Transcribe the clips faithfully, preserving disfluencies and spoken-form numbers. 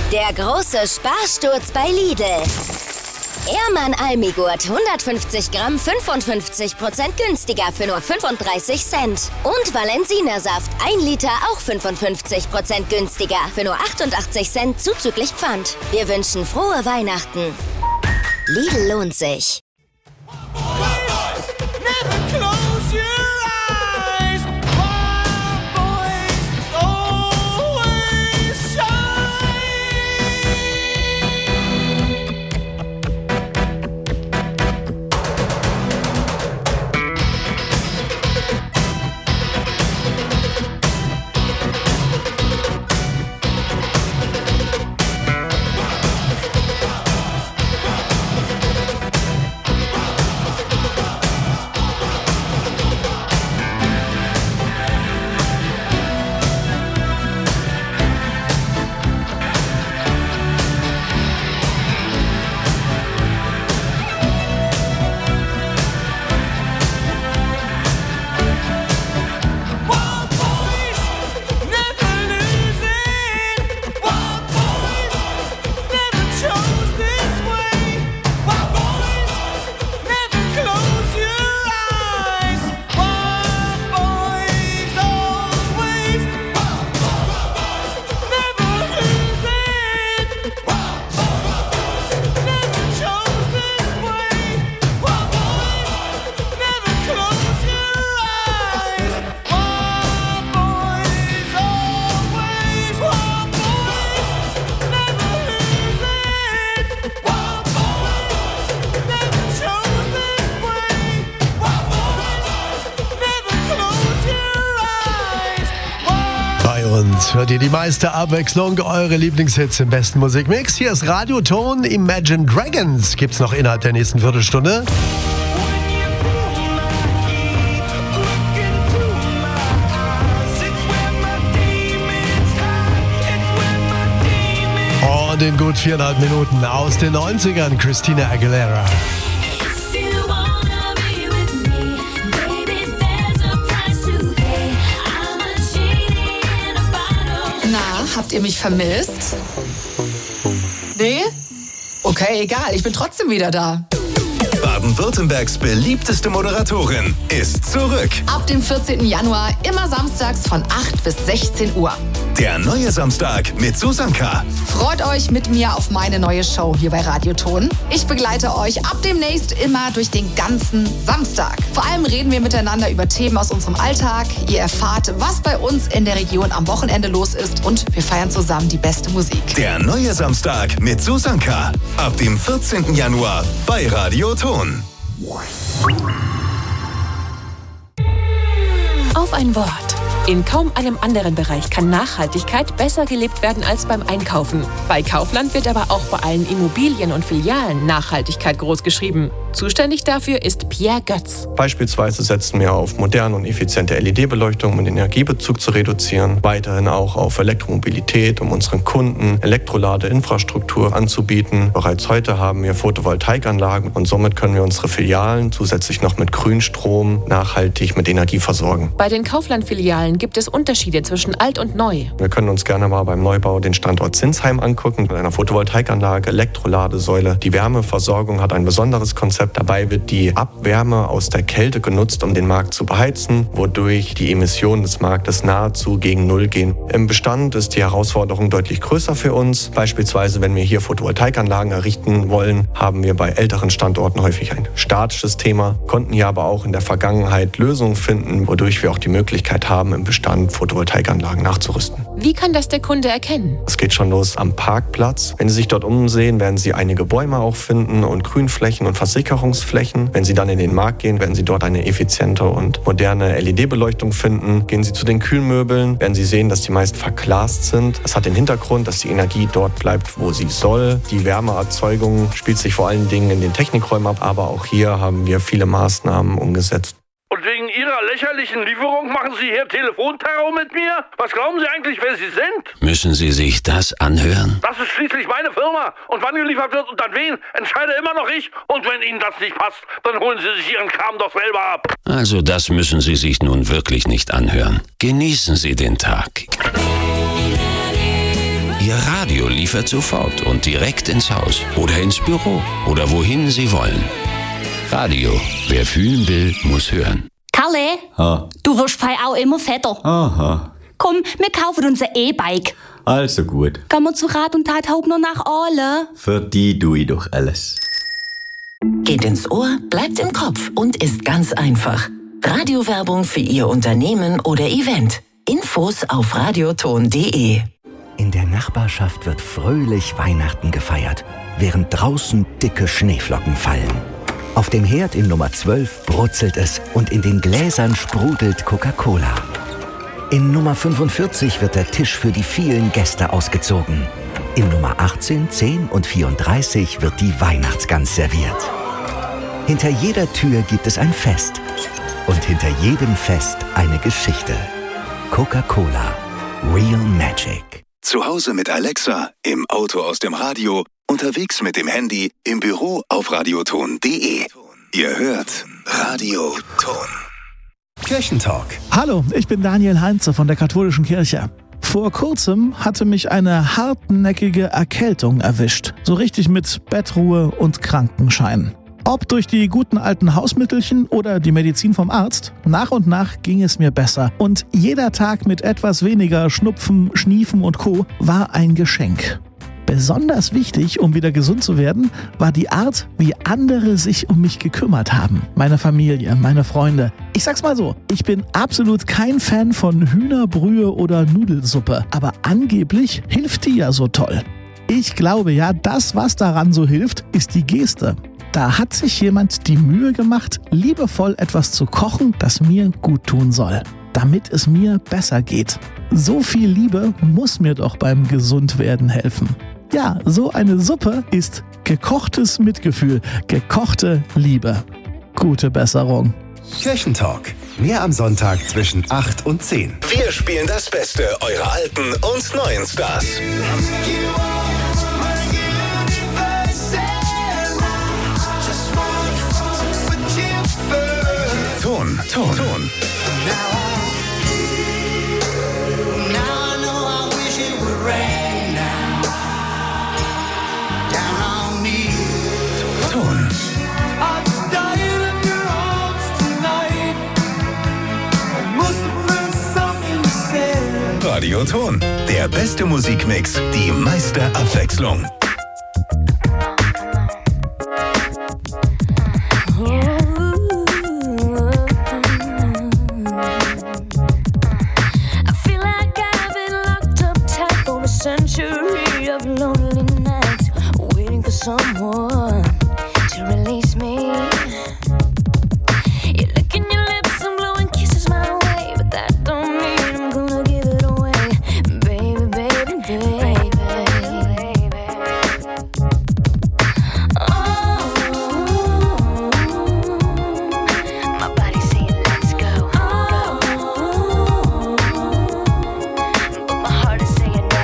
Der große Sparsturz bei Lidl. Ehrmann Almigurt hundertfünfzig Gramm fünfundfünfzig Prozent günstiger für nur fünfunddreißig Cent. Und Valensina-Saft ein Liter auch fünfundfünfzig Prozent günstiger für nur achtundachtzig Cent zuzüglich Pfand. Wir wünschen frohe Weihnachten. Lidl lohnt sich. Hört ihr die meiste Abwechslung, eure Lieblingshits im besten Musikmix? Hier ist Radioton. Imagine Dragons gibt's noch innerhalb der nächsten Viertelstunde. Und in gut viereinhalb Minuten aus den neunzigern Christina Aguilera. Habt ihr mich vermisst? Nee? Okay, egal, ich bin trotzdem wieder da. Baden-Württembergs beliebteste Moderatorin ist zurück. Ab dem vierzehnten Januar immer samstags von acht bis sechzehn Uhr. Der neue Samstag mit Susanka. Freut euch mit mir auf meine neue Show hier bei Radioton. Ich begleite euch ab demnächst immer durch den ganzen Samstag. Vor allem reden wir miteinander über Themen aus unserem Alltag. Ihr erfahrt, was bei uns in der Region am Wochenende los ist und wir feiern zusammen die beste Musik. Der neue Samstag mit Susanka. Ab dem vierzehnten Januar bei Radioton. Auf ein Wort. In kaum einem anderen Bereich kann Nachhaltigkeit besser gelebt werden als beim Einkaufen. Bei Kaufland wird aber auch bei allen Immobilien und Filialen Nachhaltigkeit großgeschrieben. Zuständig dafür ist Pierre Götz. Beispielsweise setzen wir auf moderne und effiziente L E D-Beleuchtung, um den Energiebezug zu reduzieren. Weiterhin auch auf Elektromobilität, um unseren Kunden Elektroladeinfrastruktur anzubieten. Bereits heute haben wir Photovoltaikanlagen und somit können wir unsere Filialen zusätzlich noch mit Grünstrom nachhaltig mit Energie versorgen. Bei den Kaufland-Filialen gibt es Unterschiede zwischen alt und neu. Wir können uns gerne mal beim Neubau den Standort Zinsheim angucken, mit einer Photovoltaikanlage, Elektroladesäule. Die Wärmeversorgung hat ein besonderes Konzept. Dabei wird die Abwärme aus der Kälte genutzt, um den Markt zu beheizen, wodurch die Emissionen des Marktes nahezu gegen Null gehen. Im Bestand ist die Herausforderung deutlich größer für uns. Beispielsweise, wenn wir hier Photovoltaikanlagen errichten wollen, haben wir bei älteren Standorten häufig ein statisches Thema, konnten hier aber auch in der Vergangenheit Lösungen finden, wodurch wir auch die Möglichkeit haben, im Bestand Photovoltaikanlagen nachzurüsten. Wie kann das der Kunde erkennen? Es geht schon los am Parkplatz. Wenn Sie sich dort umsehen, werden Sie einige Bäume auch finden und Grünflächen und Versickerungsflächen. Wenn Sie dann in den Markt gehen, werden Sie dort eine effiziente und moderne L E D-Beleuchtung finden. Gehen Sie zu den Kühlmöbeln, werden Sie sehen, dass die meist verglast sind. Das hat den Hintergrund, dass die Energie dort bleibt, wo sie soll. Die Wärmeerzeugung spielt sich vor allen Dingen in den Technikräumen ab, aber auch hier haben wir viele Maßnahmen umgesetzt. Und wegen Ihrer lächerlichen Lieferung machen Sie hier Telefonterror mit mir? Was glauben Sie eigentlich, wer Sie sind? Müssen Sie sich das anhören? Das ist schließlich meine Firma. Und wann geliefert wird und an wen, entscheide immer noch ich. Und wenn Ihnen das nicht passt, dann holen Sie sich Ihren Kram doch selber ab. Also das müssen Sie sich nun wirklich nicht anhören. Genießen Sie den Tag. Ihr Ihr Radio liefert sofort und direkt ins Haus oder ins Büro oder wohin Sie wollen. Radio, wer fühlen will, muss hören. Kalle, Ha. du wirst fei auch immer fetter. Aha. Komm, wir kaufen uns ein E-Bike. Also gut. Gehen wir zu Rat und Tat Hauptner nach Aale. Für die tue ich doch alles. Geht ins Ohr, bleibt im Kopf und ist ganz einfach. Radiowerbung für Ihr Unternehmen oder Event. Infos auf radioton punkt de. In der Nachbarschaft wird fröhlich Weihnachten gefeiert, während draußen dicke Schneeflocken fallen. Auf dem Herd in Nummer zwölf brutzelt es und in den Gläsern sprudelt Coca-Cola. In Nummer fünfundvierzig wird der Tisch für die vielen Gäste ausgezogen. In Nummer achtzehn, zehn und vierunddreißig wird die Weihnachtsgans serviert. Hinter jeder Tür gibt es ein Fest. Und hinter jedem Fest eine Geschichte. Coca-Cola. Real Magic. Zu Hause mit Alexa, im Auto aus dem Radio, unterwegs mit dem Handy, im Büro auf radioton punkt de. Ihr hört Radioton. Kirchentalk. Hallo, ich bin Daniel Heinze von der Katholischen Kirche. Vor kurzem hatte mich eine hartnäckige Erkältung erwischt. So richtig mit Bettruhe und Krankenschein. Ob durch die guten alten Hausmittelchen oder die Medizin vom Arzt, nach und nach ging es mir besser. Und jeder Tag mit etwas weniger Schnupfen, Schniefen und Co. war ein Geschenk. Besonders wichtig, um wieder gesund zu werden, war die Art, wie andere sich um mich gekümmert haben. Meine Familie, meine Freunde. Ich sag's mal so, ich bin absolut kein Fan von Hühnerbrühe oder Nudelsuppe. Aber angeblich hilft die ja so toll. Ich glaube ja, das, was daran so hilft, ist die Geste. Da hat sich jemand die Mühe gemacht, liebevoll etwas zu kochen, das mir gut tun soll, damit es mir besser geht. So viel Liebe muss mir doch beim Gesundwerden helfen. Ja, so eine Suppe ist gekochtes Mitgefühl, gekochte Liebe. Gute Besserung. Kirchentalk. Mehr am Sonntag zwischen acht und zehn. Wir spielen das Beste eurer alten und neuen Stars. Ton, Ton, Ton. Ton. Radioton. Der beste Musikmix, die meiste Abwechslung. Century of lonely nights, waiting for someone to release me. You're licking your lips and blowing kisses my way, but that don't mean I'm gonna give it away, baby, baby, baby, baby. Oh, my body's saying let's go. Oh, but my heart is saying no.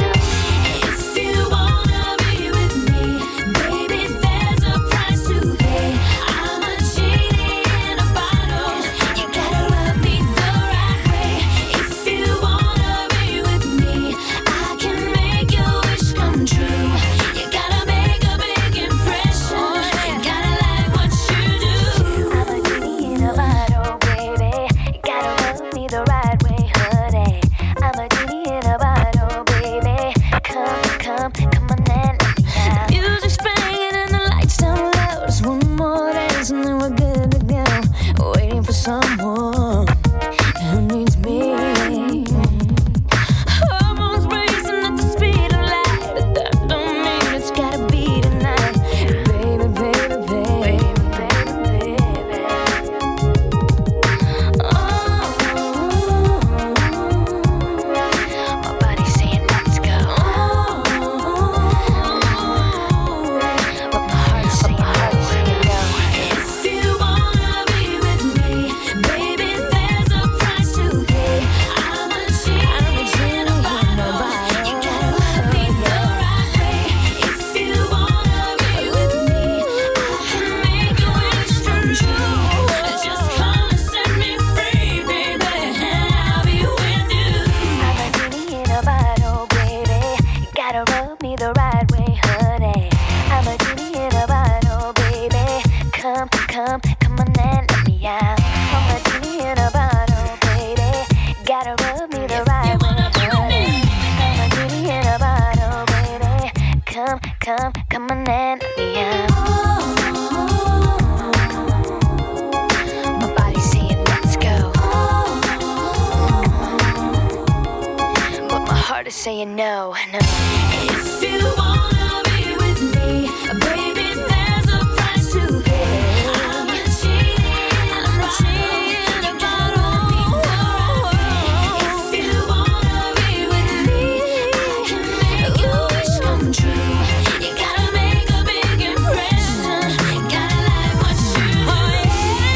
Someone who needs me. Hormones racing at the speed of light, but that don't mean it's gotta be tonight, baby, baby, baby, baby, baby. Oh, my body's saying let's go. Oh, me the right way, honey. I'm a genie in a bottle, baby. Come, come, come on and let me out. I'm a genie in a bottle, baby. Gotta rub me the right way, honey. I'm a genie in a bottle, baby. Come, come, come on and let me out. My body's saying let's go, but my heart is saying no, no. If you wanna be with me, baby, there's a price to pay. I'm a cheating, I'm a cheating, you gotta let me know. If you wanna be with me, I can make your wish come true. You gotta make a big impression, gotta like what you do.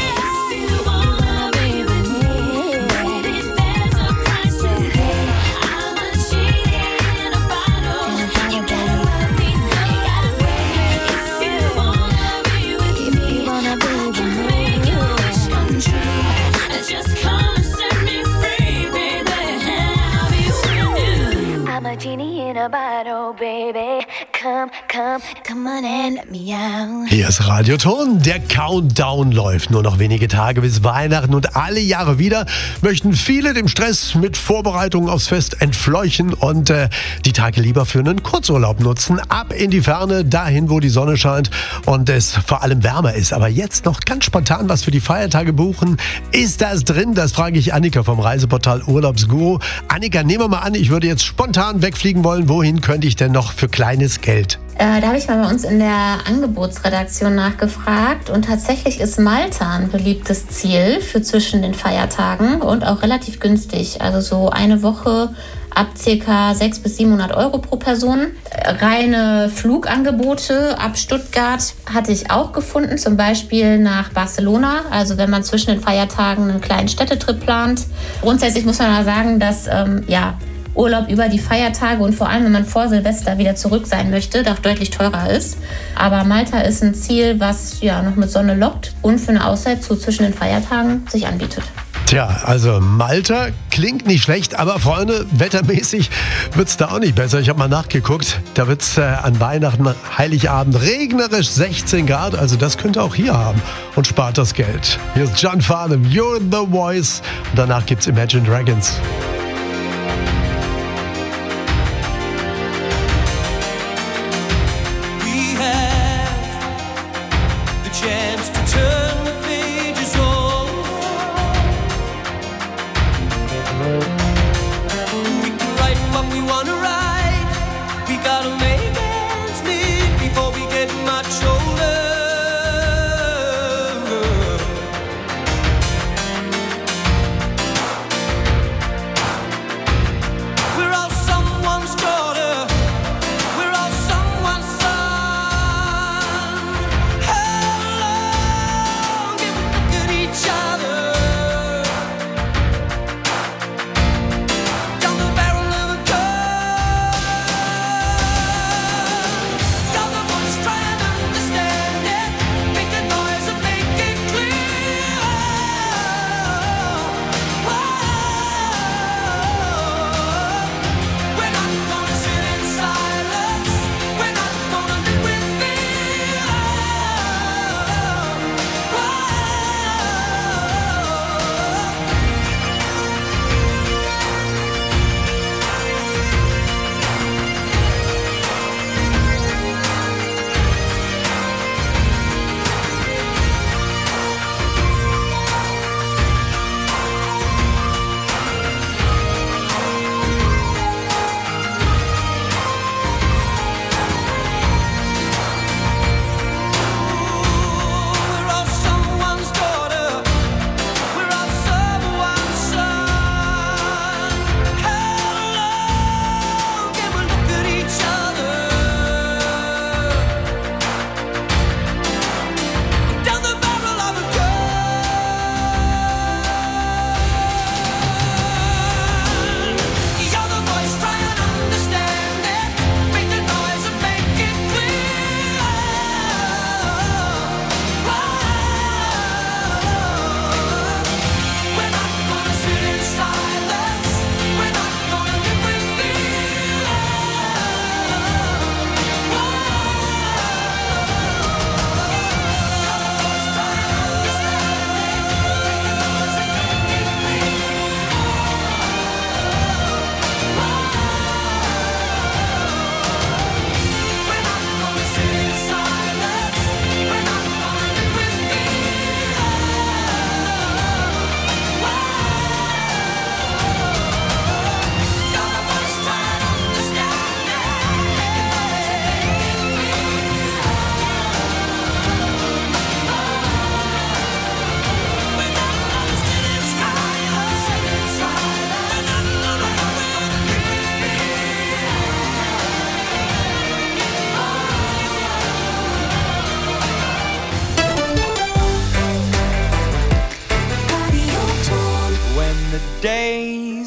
If you wanna be with me, baby, there's a price to pay. I'm a cheating in a bottle, you gotta let me know. You gotta wait. If you wanna be with me, I can make your wish come true. Just come and set me free, baby, I'll be with you. I'm a genie in a bottle, baby. Come, come, come on and let me out. Hier ist Radio Ton, der Countdown läuft. Nur noch wenige Tage bis Weihnachten und alle Jahre wieder möchten viele dem Stress mit Vorbereitungen aufs Fest entfleuchen und äh, die Tage lieber für einen Kurzurlaub nutzen. Ab in die Ferne, dahin, wo die Sonne scheint und es vor allem wärmer ist. Aber jetzt noch ganz spontan was für die Feiertage buchen. Ist das drin? Das frage ich Annika vom Reiseportal Urlaubsguru. Annika, nehmen wir mal an, ich würde jetzt spontan wegfliegen wollen. Wohin könnte ich denn noch für kleines Geld? Äh, da habe ich mal bei uns in der Angebotsredaktion nachgefragt und tatsächlich ist Malta ein beliebtes Ziel für zwischen den Feiertagen und auch relativ günstig. Also so eine Woche ab ca. sechshundert bis siebenhundert Euro pro Person. Reine Flugangebote ab Stuttgart hatte ich auch gefunden, zum Beispiel nach Barcelona. Also wenn man zwischen den Feiertagen einen kleinen Städtetrip plant. Grundsätzlich muss man aber sagen, dass ähm, ja, Urlaub über die Feiertage und vor allem, wenn man vor Silvester wieder zurück sein möchte, doch deutlich teurer ist. Aber Malta ist ein Ziel, was ja noch mit Sonne lockt und für eine Auszeit so zwischen den Feiertagen sich anbietet. Tja, also Malta klingt nicht schlecht, aber Freunde, wettermäßig wird es da auch nicht besser. Ich habe mal nachgeguckt, da wird es äh, an Weihnachten, Heiligabend regnerisch sechzehn Grad, also das könnt ihr auch hier haben und spart das Geld. Hier ist John Farnham, You're the Voice und danach gibt's Imagine Dragons.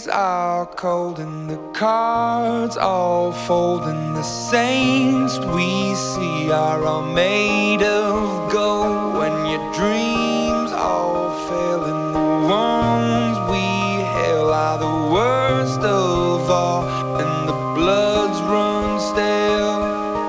days are cold and the cards all fold, and the saints we see are all made of gold. When your dreams all fail and the ones we hail are the worst of all, and the bloods run stale.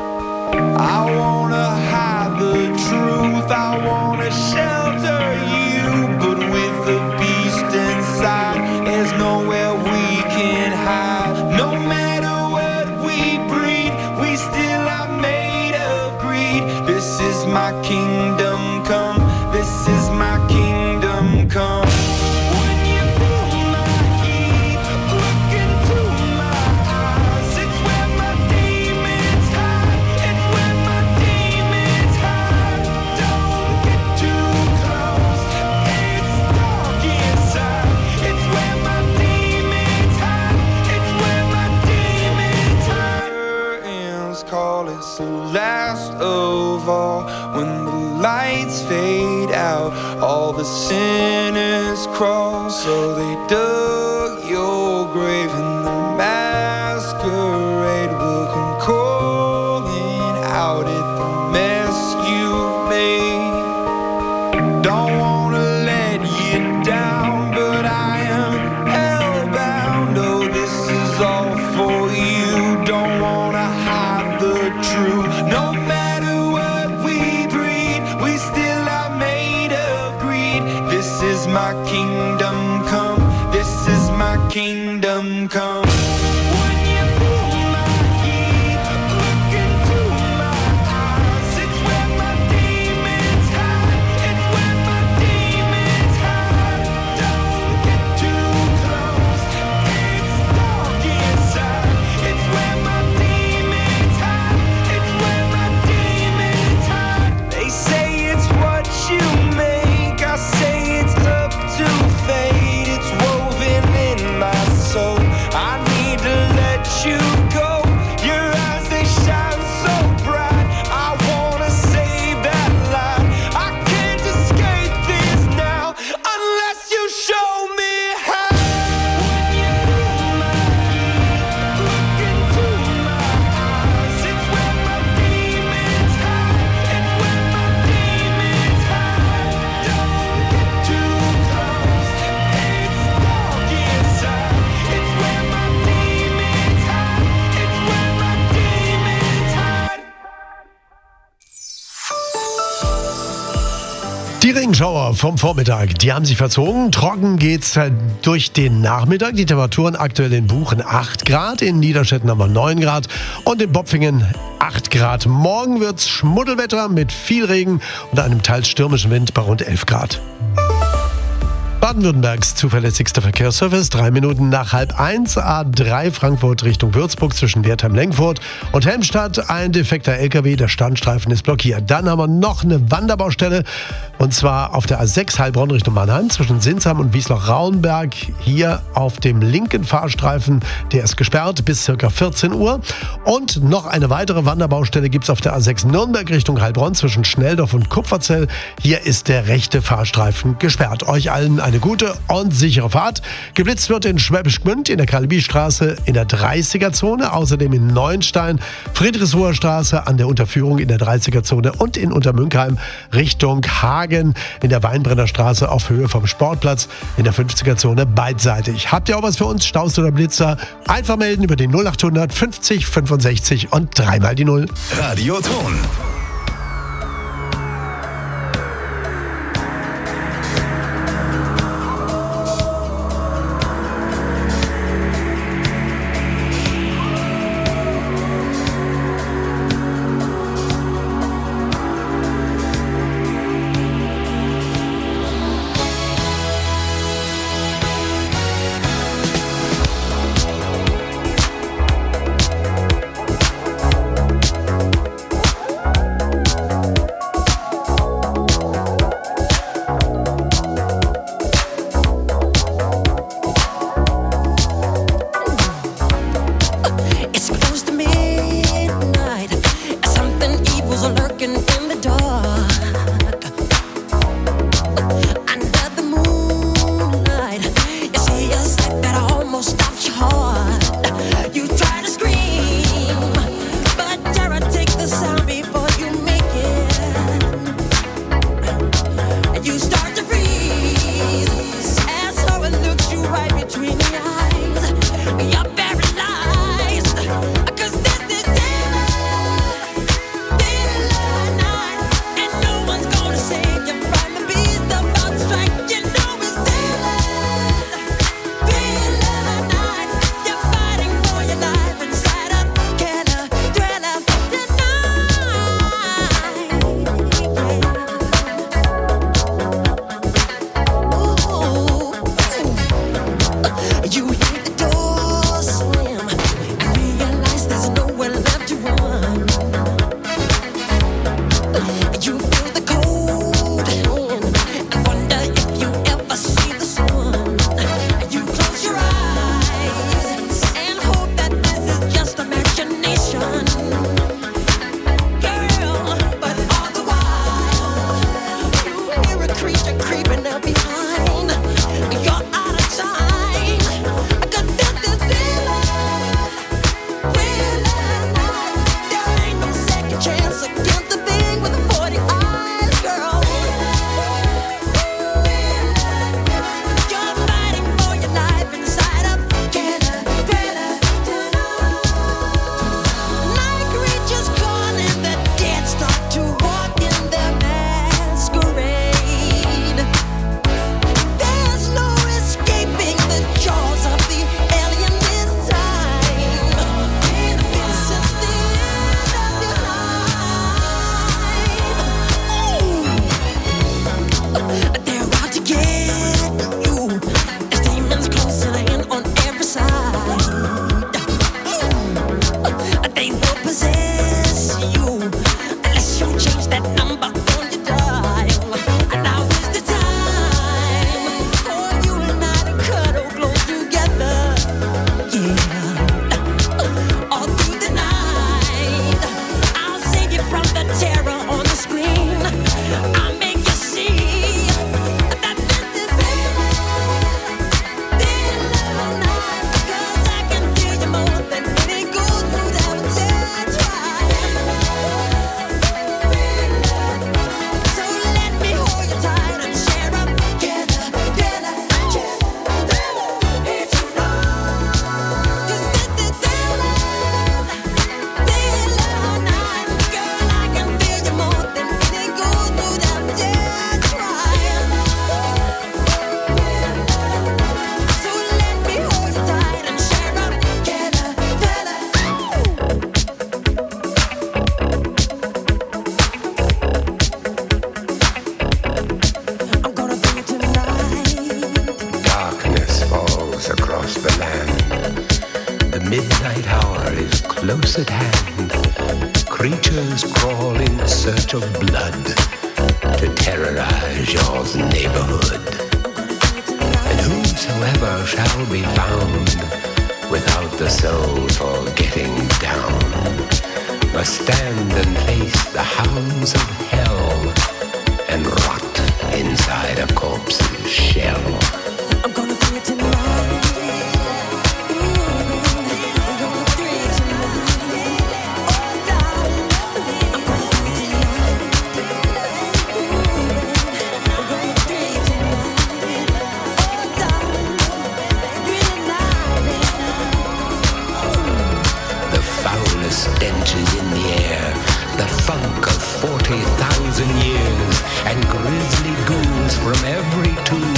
I wanna hide the truth, I wanna shelter you, but with the beast inside, there's nowhere we can hide. No matter what we breed, we still are made of greed. This is my kingdom come, this is my kingdom come. When you feel my heat, look into my eyes. It's where my demons hide, it's where my demons hide. Don't get too close, it's dark inside. It's where my demons hide, it's where my demons hide. Curtains call, it's the last of all. When the lights fade out, all the sinners crawl. So they dug your grave and the masquerade will come calling out at the mess you've made. Don't wanna let you down, but I am hellbound. Oh, this is all for you. Don't wanna hide the truth. No matter what we breed, we still are made of greed. This is my kingdom come, this is my kingdom come. When you feel my heat, look into my eyes. It's where my demons hide, it's where my demons hide. Don't get too close, it's dark inside. It's where my demons hide, it's where my demons hide. They say it's what you make, I say it's up to fate. It's woven in my soul, I need to let you go. Your eyes, they shine so bright, I wanna save that light. I can't escape this now, unless you show me how. When you feel my heat, look into my eyes. It's where my demons hide, it's where my demons hide. Don't get too close, it's dark inside. It's where my demons hide, it's where my demons hide. Die Regenschauer vom Vormittag, die haben sich verzogen. Trocken geht's äh, durch den Nachmittag. Die Temperaturen aktuell in Buchen acht Grad, in Niederstetten haben wir neun Grad und in Bopfingen acht Grad. Morgen wird's Schmuddelwetter mit viel Regen und einem teils stürmischen Wind bei rund elf Grad. Baden-Württembergs zuverlässigster Verkehrsservice, drei Minuten nach halb eins, A drei Frankfurt Richtung Würzburg zwischen Wertheim-Lengfurt und Helmstadt. Ein defekter L K W, der Standstreifen ist blockiert. Dann haben wir noch eine Wanderbaustelle und zwar auf der A sechs Heilbronn Richtung Mannheim zwischen Sinsheim und Wiesloch-Rauenberg. Hier auf dem linken Fahrstreifen, der ist gesperrt bis ca. vierzehn Uhr. Und noch eine weitere Wanderbaustelle gibt es auf der A sechs Nürnberg Richtung Heilbronn zwischen Schnelldorf und Kupferzell. Hier ist der rechte Fahrstreifen gesperrt. Euch allen eine gute und sichere Fahrt. Geblitzt wird in Schwäbisch Gmünd, in der Karl-Liebig-Straße, in der dreißiger-Zone, außerdem in Neuenstein, Friedrichsruher Straße an der Unterführung in der dreißiger-Zone und in Untermünkheim Richtung Hagen in der Weinbrenner Straße auf Höhe vom Sportplatz in der fünfziger-Zone beidseitig. Habt ihr auch was für uns, Staus oder Blitzer? Einfach melden über den null achthundert fünfzig fünfundsechzig und dreimal die Null. Radioton. close at hand, creatures crawl in search of blood to terrorize your neighborhood. And whosoever shall be found without the soul for getting down must stand and face the hounds of hell and rot inside a corpse's shell. I'm gonna do it tonight. Stenches in the air, the funk of forty thousand years, and grisly ghouls from every tomb